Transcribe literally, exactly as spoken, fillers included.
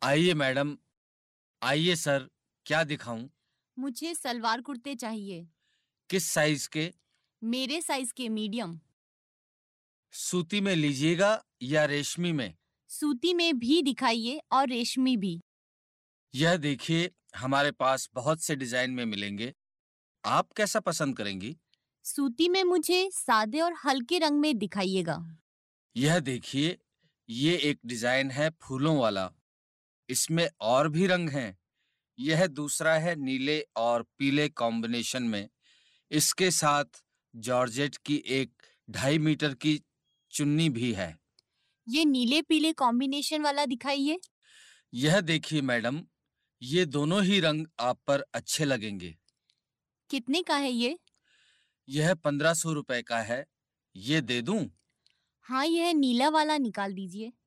आइए मैडम, आइए सर, क्या दिखाऊं? मुझे सलवार कुर्ते चाहिए। किस साइज के? मेरे साइज के मीडियम। सूती में लीजिएगा या रेशमी में? सूती में भी दिखाइए और रेशमी भी। यह देखिए, हमारे पास बहुत से डिजाइन में मिलेंगे। आप कैसा पसंद करेंगी? सूती में मुझे सादे और हल्के रंग में दिखाइएगा। यह देखिए, ये एक डिजाइन है फूलों वाला। इसमें और भी रंग हैं। यह दूसरा है नीले और पीले कॉम्बिनेशन में। इसके साथ जॉर्जेट की एक ढाई मीटर की चुन्नी भी है। ये नीले पीले कॉम्बिनेशन वाला दिखाइए। यह देखिए मैडम, ये दोनों ही रंग आप पर अच्छे लगेंगे। कितने का है ये? यह पंद्रह सौ रुपए का है। ये दे दूं? हाँ, यह नीला वाला निकाल दीजिए।